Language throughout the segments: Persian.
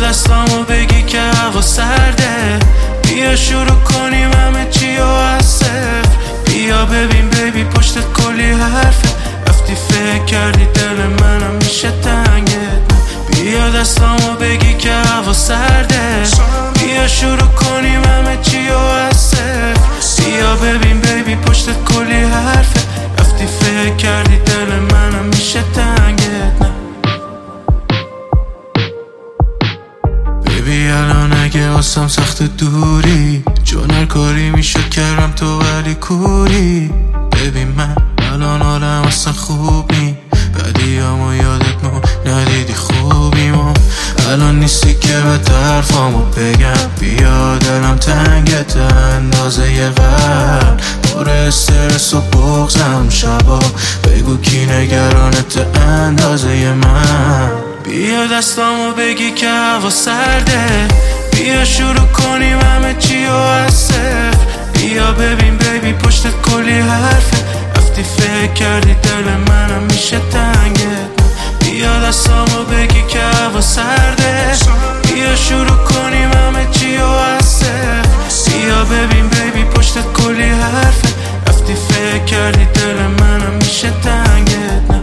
دستامو بگی که هوا سرده، بیا شروع کنیم همه چی و از صفر. بیا ببین بیبی پشتت کلی حرفه، رفتی فکر کردی دل منم میشه تنگت. بیا دستامو بگی که هوا سرده، بیا شروع کنیم همه چی و از صفر. بیا ببین بیبی پشتت کلی حرفه، رفتی فکر کردی دل منم میشه تنگت. بیبی الان اگه واسم سخت دوری، چون هر کاری میشد کردم تو ولی کوری. ببین من الان حالم اصلا خوب نی، بدیامو یادت ندیدی خوبیمو. الان نیستی که به حرفامو بگم، بیا دلم تنگت اندازه یه قلب، پر استرس و بغضم شبا. بگو کی نگرانت اندازه من. بیا دستامو بگی که هوا سرده، بیا شروع کنیم همه چی و از صفر. بیا ببین بیبی پشتت کلی حرفه، رفتی فکر کردی دل منم میشه تنگت. بیا دستامو بگی که هوا سرده، بیا شروع کنیم همه چی و از صفر. بیا ببین بیبی پشتت کلی حرفه، رفتی فکر کردی دل منم میشه تنگت.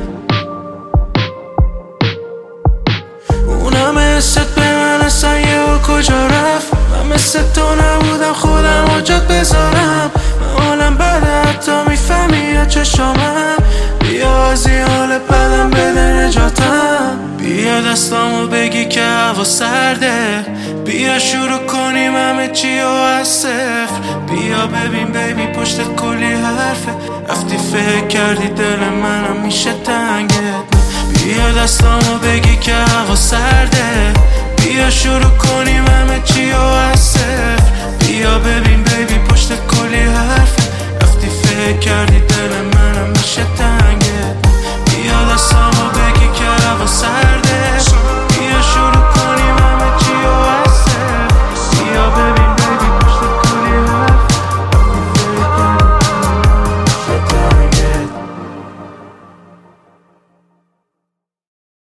اونم حست به من اصلا یهو کجا رفت، من مثل تو نبودم خودم آجات بذارم. من حالم بده حتی میفهمی چشامم، بیا از این حال بدم بده نجاتم. بیا دستامو بگی که هوا سرده، بیا شروع کنیم همه چی و از صفر. بیا ببین بیبی پشتت کلی حرفه، رفتی فکر کردی دل منم میشه تنگت. بیا دستامو بگی که هوا سرده، بیا شروع کنیم همه چی و از صفر. بیا ببین